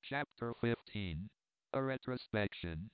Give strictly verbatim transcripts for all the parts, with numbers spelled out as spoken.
Chapter fifteen. A Retrospection.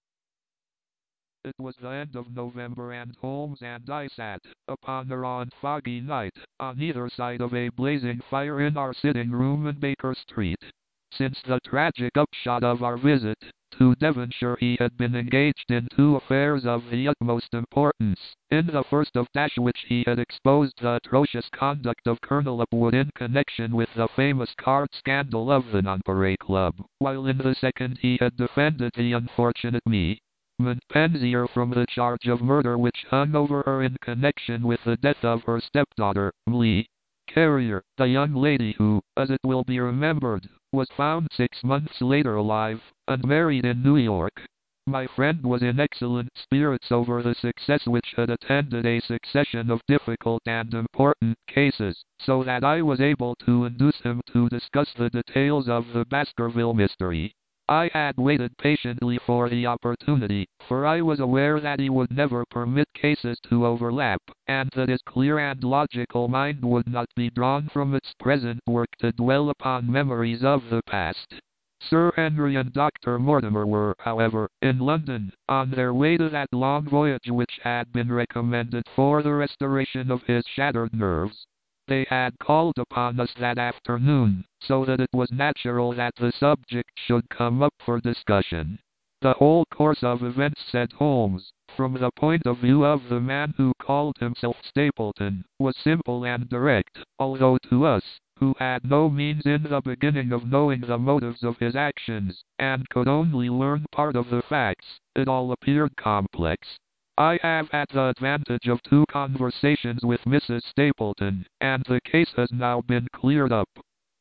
It was the end of November and Holmes and I sat, upon a raw and foggy night, on either side of a blazing fire in our sitting room in Baker Street. Since the tragic upshot of our visit to Devonshire he had been engaged in two affairs of the utmost importance. In the first of which he had exposed the atrocious conduct of Colonel Upwood in connection with the famous card scandal of the Nonpareil Club, while in the second he had defended the unfortunate me. Pensier from the charge of murder which hung over her in connection with the death of her stepdaughter, Lee Carrier, the young lady who, as it will be remembered, was found six months later alive, and married in New York. My friend was in excellent spirits over the success which had attended a succession of difficult and important cases, so that I was able to induce him to discuss the details of the Baskerville mystery. I had waited patiently for the opportunity, for I was aware that he would never permit cases to overlap, and that his clear and logical mind would not be drawn from its present work to dwell upon memories of the past. Sir Henry and Doctor Mortimer were, however, in London, on their way to that long voyage which had been recommended for the restoration of his shattered nerves. They had called upon us that afternoon, so that it was natural that the subject should come up for discussion. The whole course of events, said Holmes, from the point of view of the man who called himself Stapleton, was simple and direct, although to us, who had no means in the beginning of knowing the motives of his actions, and could only learn part of the facts, it all appeared complex. I have had the advantage of two conversations with Missus Stapleton, and the case has now been cleared up.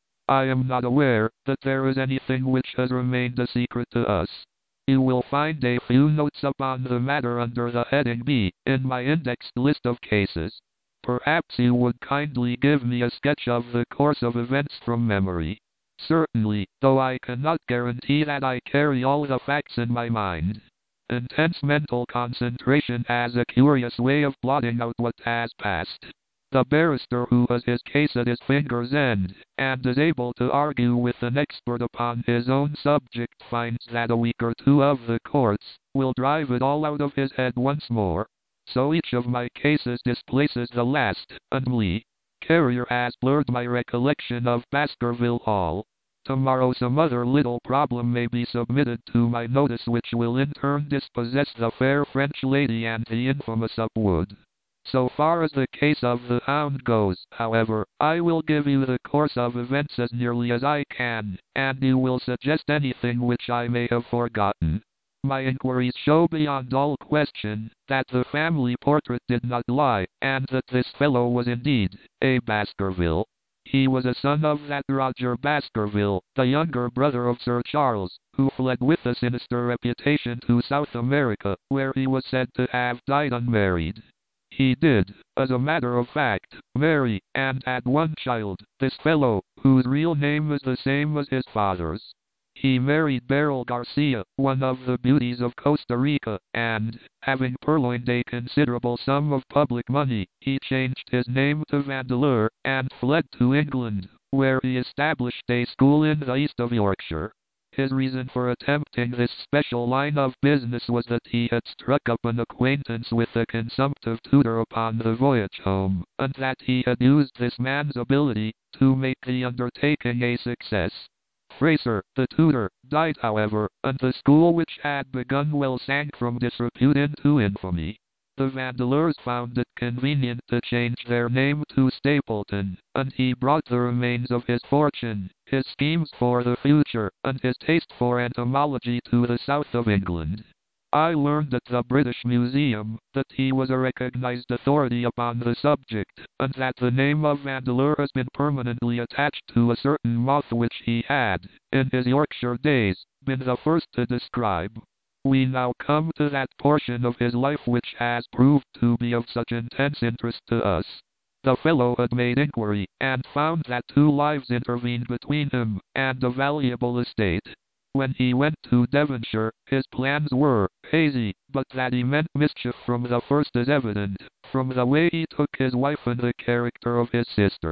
I am not aware that there is anything which has remained a secret to us. You will find a few notes upon the matter under the heading B, in my indexed list of cases. Perhaps you would kindly give me a sketch of the course of events from memory. Certainly, though I cannot guarantee that I carry all the facts in my mind. Intense mental concentration has a curious way of blotting out what has passed. The barrister who has his case at his finger's end, and is able to argue with an expert upon his own subject, finds that a week or two of the courts will drive it all out of his head once more. So each of my cases displaces the last, and Lee Carrier has blurred my recollection of Baskerville Hall. Tomorrow some other little problem may be submitted to my notice which will in turn dispossess the fair French lady and the infamous Upwood. So far as the case of the Hound goes, however, I will give you the course of events as nearly as I can, and you will suggest anything which I may have forgotten. My inquiries show beyond all question that the family portrait did not lie, and that this fellow was indeed a Baskerville. He was a son of that Roger Baskerville, the younger brother of Sir Charles, who fled with a sinister reputation to South America, where he was said to have died unmarried. He did, as a matter of fact, marry, and had one child, this fellow, whose real name is the same as his father's. He married Beryl Garcia, one of the beauties of Costa Rica, and, having purloined a considerable sum of public money, he changed his name to Vandeleur, and fled to England, where he established a school in the east of Yorkshire. His reason for attempting this special line of business was that he had struck up an acquaintance with a consumptive tutor upon the voyage home, and that he had used this man's ability to make the undertaking a success. Fraser, the tutor, died however, and the school which had begun well sank from disrepute into infamy. The Vandeleurs found it convenient to change their name to Stapleton, and he brought the remains of his fortune, his schemes for the future, and his taste for entomology to the south of England. I learned at the British Museum that he was a recognized authority upon the subject, and that the name of Vandeleur has been permanently attached to a certain moth which he had, in his Yorkshire days, been the first to describe. We now come to that portion of his life which has proved to be of such intense interest to us. The fellow had made inquiry, and found that two lives intervened between him and a valuable estate. When he went to Devonshire, his plans were hazy, but that he meant mischief from the first is evident, from the way he took his wife and the character of his sister.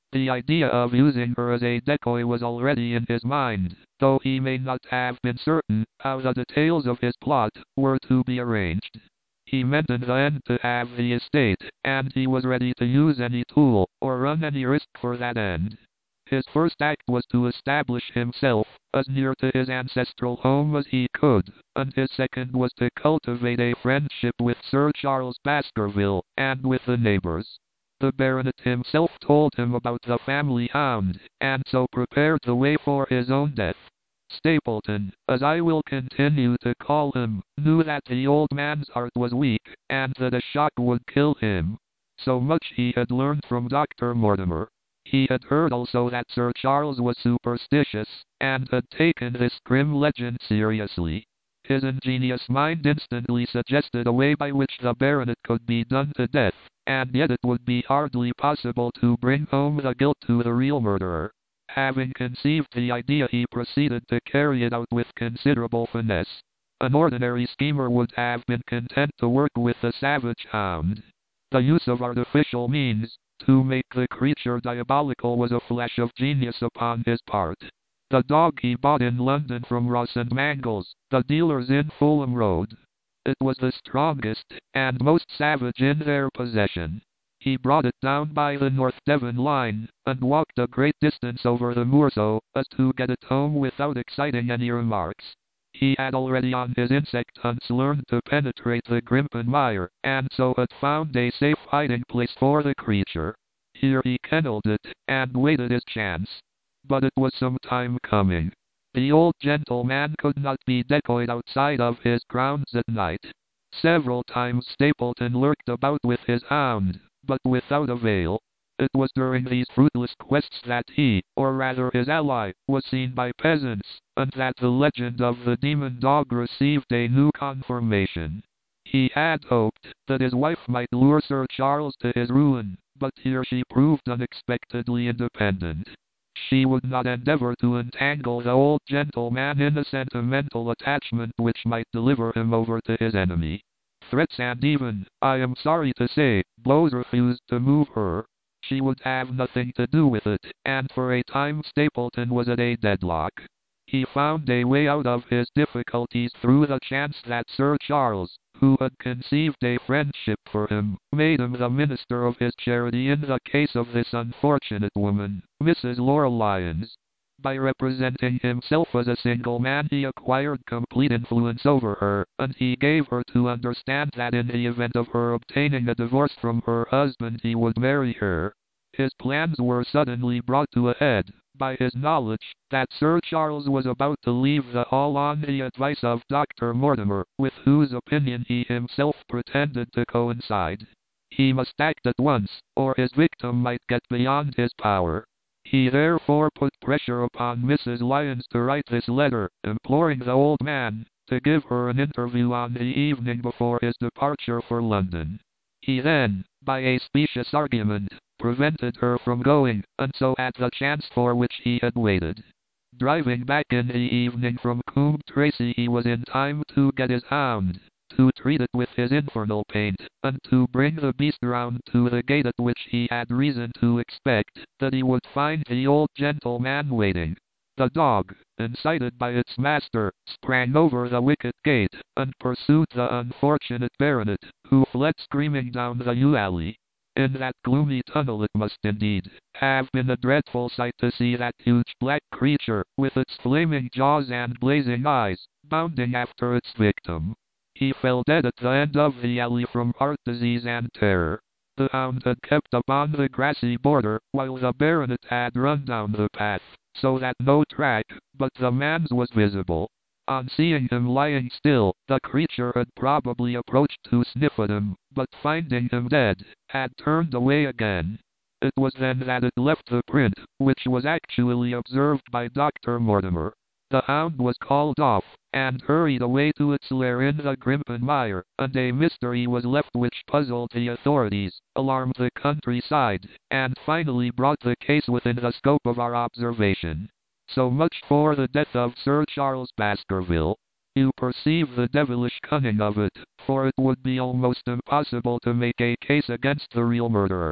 The idea of using her as a decoy was already in his mind, though he may not have been certain how the details of his plot were to be arranged. He meant in the end to have the estate, and he was ready to use any tool, or run any risk for that end. His first act was to establish himself as near to his ancestral home as he could, and his second was to cultivate a friendship with Sir Charles Baskerville, and with the neighbours. The baronet himself told him about the family hound, and so prepared the way for his own death. Stapleton, as I will continue to call him, knew that the old man's heart was weak, and that a shock would kill him. So much he had learned from Doctor Mortimer. He had heard also that Sir Charles was superstitious, and had taken this grim legend seriously. His ingenious mind instantly suggested a way by which the baronet could be done to death, and yet it would be hardly possible to bring home the guilt to the real murderer. Having conceived the idea, he proceeded to carry it out with considerable finesse. An ordinary schemer would have been content to work with the savage hound. The use of artificial means to make the creature diabolical was a flash of genius upon his part. The dog he bought in London from Ross and Mangles, the dealers in Fulham Road. It was the strongest and most savage in their possession. He brought it down by the North Devon line, and walked a great distance over the moor so as to get it home without exciting any remarks. He had already on his insect hunts learned to penetrate the Grimpen Mire, and so had found a safe hiding place for the creature. Here he kennelled it, and waited his chance. But it was some time coming. The old gentleman could not be decoyed outside of his grounds at night. Several times Stapleton lurked about with his hound, but without avail. It was during these fruitless quests that he, or rather his ally, was seen by peasants, and that the legend of the demon dog received a new confirmation. He had hoped that his wife might lure Sir Charles to his ruin, but here she proved unexpectedly independent. She would not endeavour to entangle the old gentleman in a sentimental attachment which might deliver him over to his enemy. Threats and even, I am sorry to say, blows refused to move her. She would have nothing to do with it, and for a time Stapleton was at a deadlock. He found a way out of his difficulties through the chance that Sir Charles, who had conceived a friendship for him, made him the minister of his charity in the case of this unfortunate woman, Missus Laura Lyons. By representing himself as a single man, he acquired complete influence over her, and he gave her to understand that in the event of her obtaining a divorce from her husband he would marry her. His plans were suddenly brought to a head by his knowledge that Sir Charles was about to leave the Hall on the advice of Doctor Mortimer, with whose opinion he himself pretended to coincide. He must act at once, or his victim might get beyond his power. He therefore put pressure upon Missus Lyons to write this letter, imploring the old man to give her an interview on the evening before his departure for London. He then, by a specious argument, prevented her from going, and so had the chance for which he had waited. Driving back in the evening from Coombe Tracey, he was in time to get his hound, to treat it with his infernal paint, and to bring the beast round to the gate, at which he had reason to expect that he would find the old gentleman waiting. The dog, incited by its master, sprang over the wicket gate, and pursued the unfortunate baronet, who fled screaming down the yew alley. In that gloomy tunnel it must indeed have been a dreadful sight to see that huge black creature, with its flaming jaws and blazing eyes, bounding after its victim. He fell dead at the end of the alley from heart disease and terror. The hound had kept upon the grassy border, while the baronet had run down the path, so that no track but the man's was visible. On seeing him lying still, the creature had probably approached to sniff at him, but finding him dead, had turned away again. It was then that it left the print, which was actually observed by Doctor Mortimer. The hound was called off, and hurried away to its lair in the Grimpen Mire, and a mystery was left which puzzled the authorities, alarmed the countryside, and finally brought the case within the scope of our observation. So much for the death of Sir Charles Baskerville. You perceive the devilish cunning of it, for it would be almost impossible to make a case against the real murderer.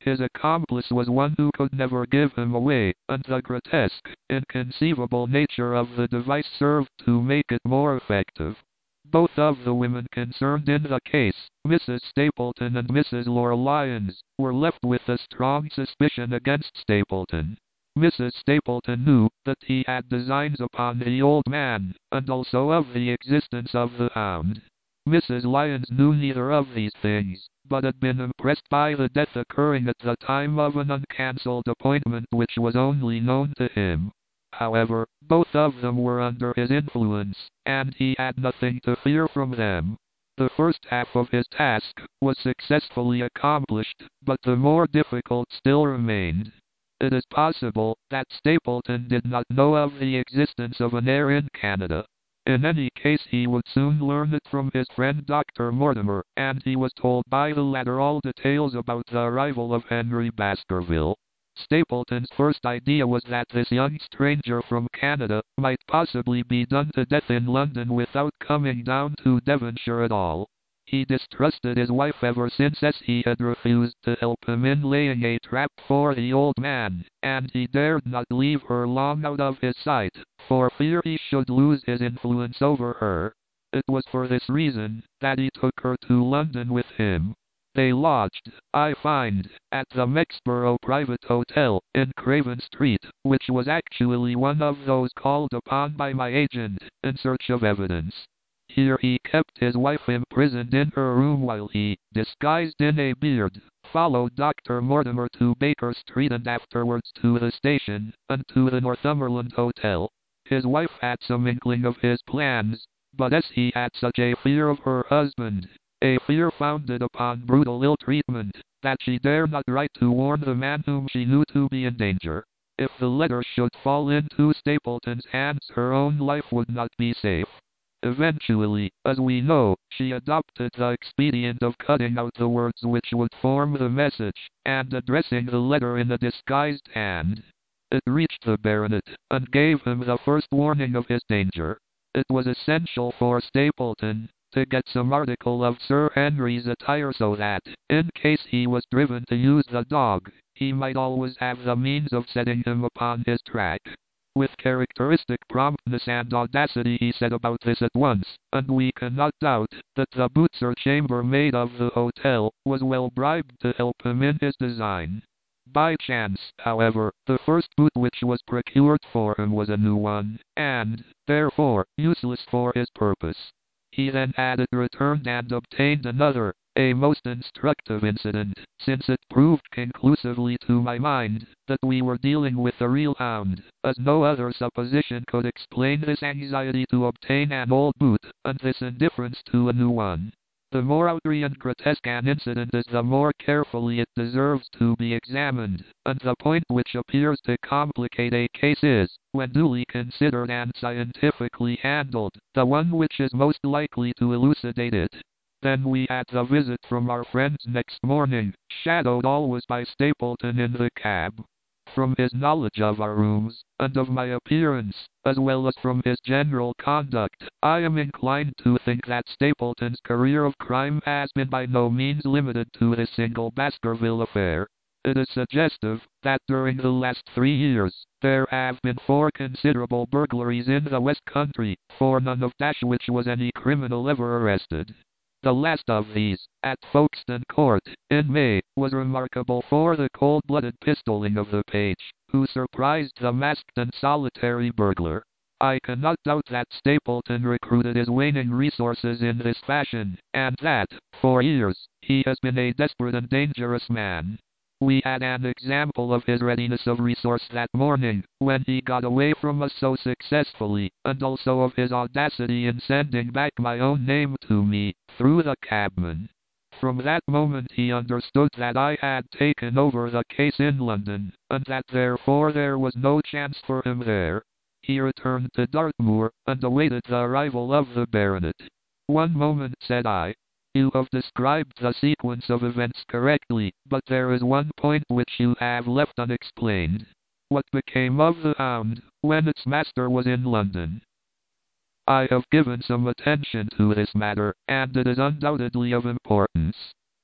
His accomplice was one who could never give him away, and the grotesque, inconceivable nature of the device served to make it more effective. Both of the women concerned in the case, Missus Stapleton and Missus Laura Lyons, were left with a strong suspicion against Stapleton. Missus Stapleton knew that he had designs upon the old man, and also of the existence of the hound. Missus Lyons knew neither of these things, but had been impressed by the death occurring at the time of an uncancelled appointment which was only known to him. However, both of them were under his influence, and he had nothing to fear from them. The first half of his task was successfully accomplished, but the more difficult still remained. It is possible that Stapleton did not know of the existence of an heir in Canada. In any case, he would soon learn it from his friend Doctor Mortimer, and he was told by the latter all details about the arrival of Henry Baskerville. Stapleton's first idea was that this young stranger from Canada might possibly be done to death in London without coming down to Devonshire at all. He distrusted his wife ever since, as he had refused to help him in laying a trap for the old man, and he dared not leave her long out of his sight, for fear he should lose his influence over her. It was for this reason that he took her to London with him. They lodged, I find, at the Mexborough Private Hotel, in Craven Street, which was actually one of those called upon by my agent, in search of evidence. Here he kept his wife imprisoned in her room while he, disguised in a beard, followed Doctor Mortimer to Baker Street and afterwards to the station, and to the Northumberland Hotel. His wife had some inkling of his plans, but as he had such a fear of her husband, a fear founded upon brutal ill-treatment, that she dared not write to warn the man whom she knew to be in danger. If the letter should fall into Stapleton's hands, her own life would not be safe. Eventually, as we know, she adopted the expedient of cutting out the words which would form the message, and addressing the letter in a disguised hand. It reached the baronet, and gave him the first warning of his danger. It was essential for Stapleton to get some article of Sir Henry's attire so that, in case he was driven to use the dog, he might always have the means of setting him upon his track. With characteristic promptness and audacity he set about this at once, and we cannot doubt that the butcher chambermaid of the hotel was well bribed to help him in his design. By chance, however, the first boot which was procured for him was a new one, and, therefore, useless for his purpose. He then had it returned and obtained another, a most instructive incident, since it proved conclusively to my mind that we were dealing with a real hound, as no other supposition could explain this anxiety to obtain an old boot, and this indifference to a new one. The more outre and grotesque an incident is, the more carefully it deserves to be examined, and the point which appears to complicate a case is, when duly considered and scientifically handled, the one which is most likely to elucidate it. Then we had the visit from our friends next morning, shadowed always by Stapleton in the cab. From his knowledge of our rooms, and of my appearance, as well as from his general conduct, I am inclined to think that Stapleton's career of crime has been by no means limited to this single Baskerville affair. It is suggestive that during the last three years, there have been four considerable burglaries in the West Country, for none of dash which was any criminal ever arrested. The last of these, at Folkestone Court, in May, was remarkable for the cold-blooded pistoling of the page, who surprised the masked and solitary burglar. I cannot doubt that Stapleton recruited his waning resources in this fashion, and that, for years, he has been a desperate and dangerous man. We had an example of his readiness of resource that morning, when he got away from us so successfully, and also of his audacity in sending back my own name to me, through the cabman. From that moment he understood that I had taken over the case in London, and that therefore there was no chance for him there. He returned to Dartmoor, and awaited the arrival of the baronet. "One moment," said I. "You have described the sequence of events correctly, but there is one point which you have left unexplained. What became of the hound, when its master was in London?" "I have given some attention to this matter, and it is undoubtedly of importance.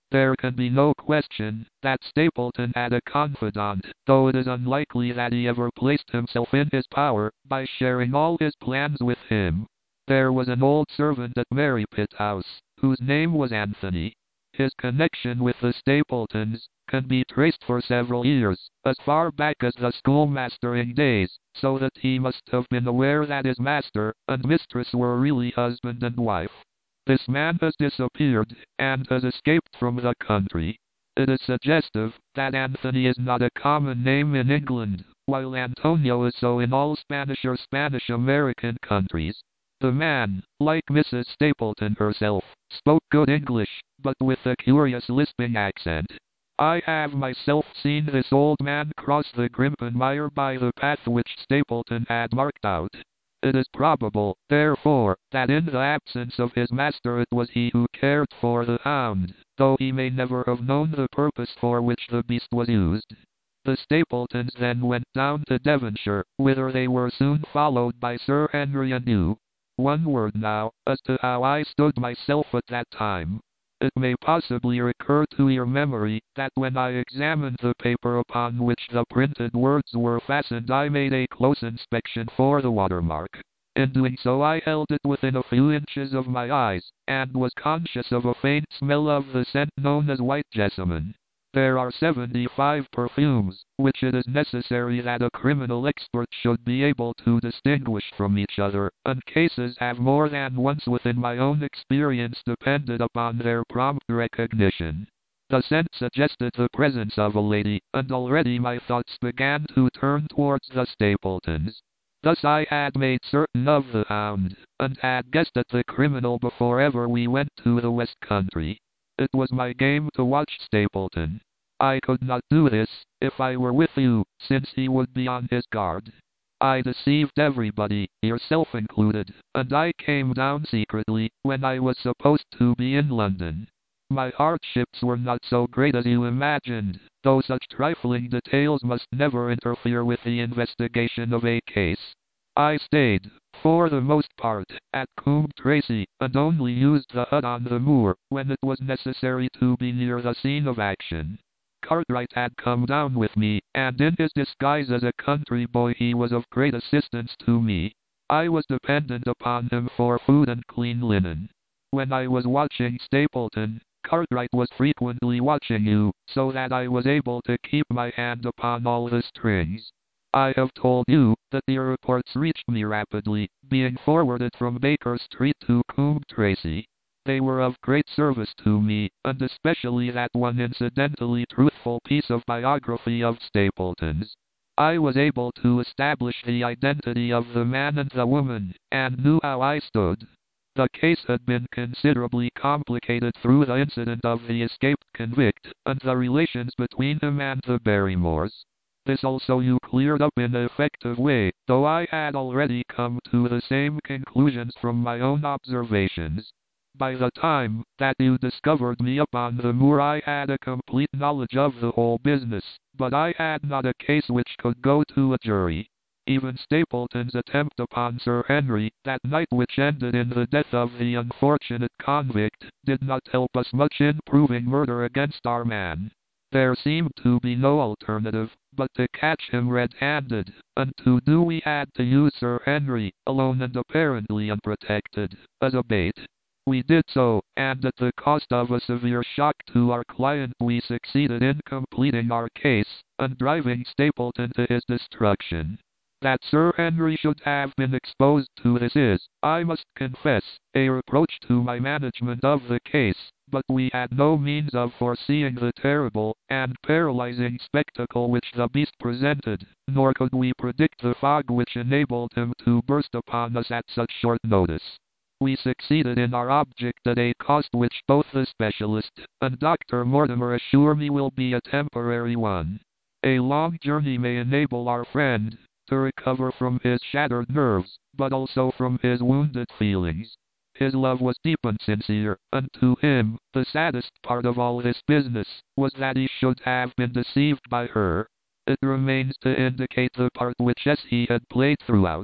There can be no question that Stapleton had a confidant, though it is unlikely that he ever placed himself in his power by sharing all his plans with him. There was an old servant at Merripit House, whose name was Anthony. His connection with the Stapletons can be traced for several years, as far back as the schoolmastering days, so that he must have been aware that his master and mistress were really husband and wife. This man has disappeared, and has escaped from the country. It is suggestive that Anthony is not a common name in England, while Antonio is so in all Spanish or Spanish-American countries. The man, like Missus Stapleton herself, spoke good English, but with a curious lisping accent. I have myself seen this old man cross the Grimpen Mire by the path which Stapleton had marked out. It is probable, therefore, that in the absence of his master it was he who cared for the hound, though he may never have known the purpose for which the beast was used. The Stapletons then went down to Devonshire, whither they were soon followed by Sir Henry anew. One word now, as to how I stood myself at that time. It may possibly recur to your memory that when I examined the paper upon which the printed words were fastened I made a close inspection for the watermark. In doing so I held it within a few inches of my eyes, and was conscious of a faint smell of the scent known as white jessamine. There are seventy-five perfumes, which it is necessary that a criminal expert should be able to distinguish from each other, and cases have more than once within my own experience depended upon their prompt recognition. The scent suggested the presence of a lady, and already my thoughts began to turn towards the Stapletons. Thus I had made certain of the hound, and had guessed at the criminal before ever we went to the West Country. It was my game to watch Stapleton. I could not do this if I were with you, since he would be on his guard. I deceived everybody, yourself included, and I came down secretly when I was supposed to be in London. My hardships were not so great as you imagined, though such trifling details must never interfere with the investigation of a case. I stayed, for the most part, at Coombe Tracey, and only used the hut on the moor when it was necessary to be near the scene of action. Cartwright had come down with me, and in his disguise as a country boy he was of great assistance to me. I was dependent upon him for food and clean linen. When I was watching Stapleton, Cartwright was frequently watching you, so that I was able to keep my hand upon all the strings. I have told you that your reports reached me rapidly, being forwarded from Baker Street to Coombe Tracey. They were of great service to me, and especially that one incidentally truthful piece of biography of Stapleton's. I was able to establish the identity of the man and the woman, and knew how I stood. The case had been considerably complicated through the incident of the escaped convict, and the relations between him and the Barrymores. This also you cleared up in an effective way, though I had already come to the same conclusions from my own observations. By the time that you discovered me upon the moor I had a complete knowledge of the whole business, but I had not a case which could go to a jury. Even Stapleton's attempt upon Sir Henry, that night which ended in the death of the unfortunate convict, did not help us much in proving murder against our man. There seemed to be no alternative but to catch him red-handed, and to do we had to use Sir Henry, alone and apparently unprotected, as a bait. We did so, and at the cost of a severe shock to our client we succeeded in completing our case, and driving Stapleton to his destruction. That Sir Henry should have been exposed to this is, I must confess, a reproach to my management of the case, but we had no means of foreseeing the terrible and paralyzing spectacle which the beast presented, nor could we predict the fog which enabled him to burst upon us at such short notice. We succeeded in our object at a cost which both the specialist and Doctor Mortimer assure me will be a temporary one. A long journey may enable our friend to recover from his shattered nerves, but also from his wounded feelings. His love was deep and sincere, and to him, the saddest part of all this business was that he should have been deceived by her. It remains to indicate the part which he had played throughout.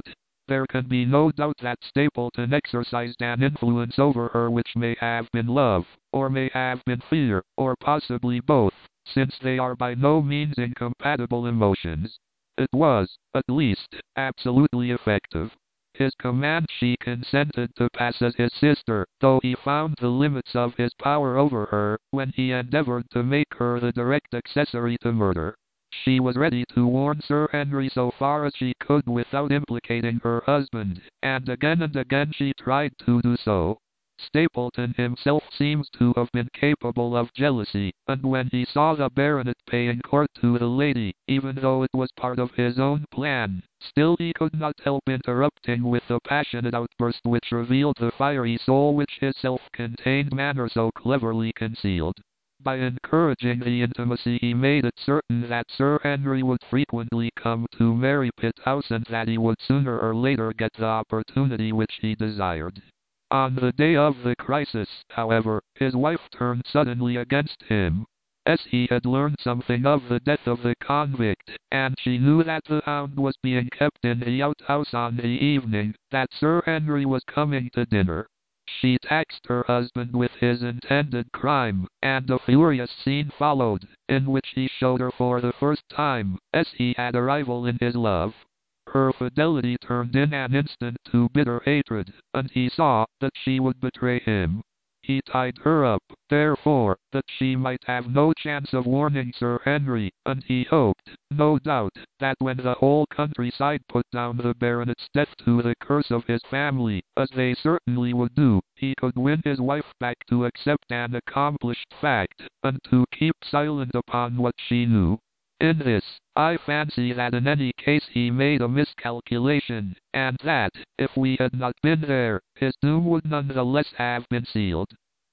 There can be no doubt that Stapleton exercised an influence over her which may have been love, or may have been fear, or possibly both, since they are by no means incompatible emotions. It was, at least, absolutely effective. His command she consented to pass as his sister, though he found the limits of his power over her, when he endeavored to make her the direct accessory to murder. She was ready to warn Sir Henry so far as she could without implicating her husband, and again and again she tried to do so. Stapleton himself seems to have been capable of jealousy, and when he saw the baronet paying court to the lady, even though it was part of his own plan, still he could not help interrupting with a passionate outburst which revealed the fiery soul which his self-contained manner so cleverly concealed. By encouraging the intimacy he made it certain that Sir Henry would frequently come to Merripit House and that he would sooner or later get the opportunity which he desired. On the day of the crisis, however, his wife turned suddenly against him. As he had learned something of the death of the convict, and she knew that the hound was being kept in the outhouse on the evening that Sir Henry was coming to dinner, she taxed her husband with his intended crime, and a furious scene followed, in which he showed her for the first time, as he had a rival in his love. Her fidelity turned in an instant to bitter hatred, and he saw that she would betray him. He tied her up, therefore, that she might have no chance of warning Sir Henry, and he hoped, no doubt, that when the whole countryside put down the baronet's death to the curse of his family, as they certainly would do, he could win his wife back to accept an accomplished fact, and to keep silent upon what she knew. In this, I fancy that in any case he made a miscalculation, and that, if we had not been there, his doom would nonetheless have been sealed.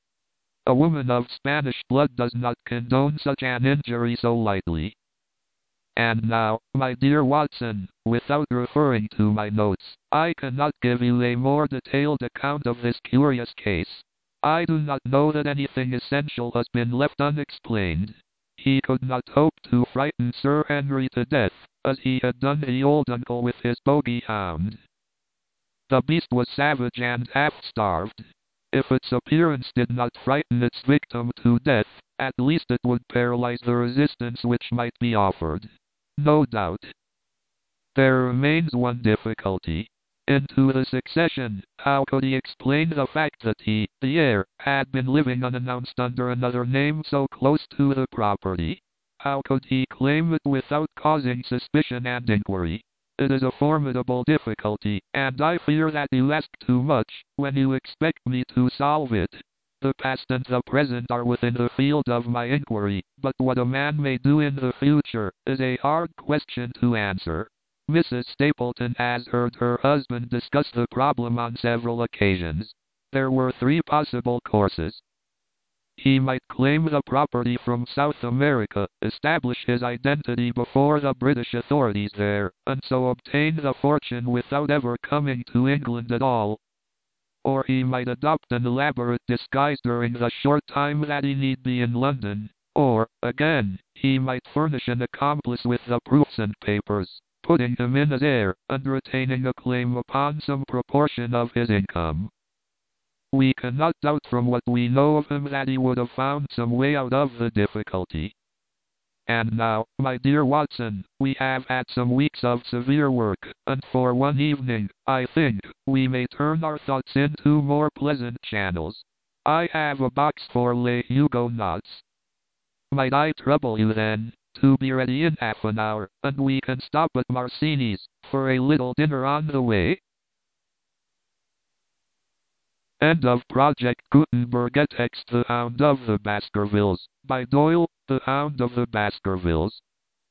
A woman of Spanish blood does not condone such an injury so lightly. And now, my dear Watson, without referring to my notes, I cannot give you a more detailed account of this curious case. I do not know that anything essential has been left unexplained. He could not hope to frighten Sir Henry to death, as he had done the old uncle with his bogey hound. The beast was savage and half-starved. If its appearance did not frighten its victim to death, at least it would paralyze the resistance which might be offered. No doubt. There remains one difficulty. Into the succession, how could he explain the fact that he, the heir, had been living unannounced under another name so close to the property? How could he claim it without causing suspicion and inquiry? It is a formidable difficulty, and I fear that you ask too much, when you expect me to solve it. The past and the present are within the field of my inquiry, but what a man may do in the future, is a hard question to answer. Missus Stapleton has heard her husband discuss the problem on several occasions. There were three possible courses. He might claim the property from South America, establish his identity before the British authorities there, and so obtain the fortune without ever coming to England at all. Or he might adopt an elaborate disguise during the short time that he need be in London. Or, again, he might furnish an accomplice with the proofs and papers, putting him in as heir, and retaining a claim upon some proportion of his income. We cannot doubt from what we know of him that he would have found some way out of the difficulty. And now, my dear Watson, we have had some weeks of severe work, and for one evening, I think, we may turn our thoughts into more pleasant channels. I have a box for Les Huguenots. Might I trouble you then, to be ready in half an hour, and we can stop at Marcini's, for a little dinner on the way? End of Project Gutenberg Text The Hound of the Baskervilles, by Doyle, The Hound of the Baskervilles.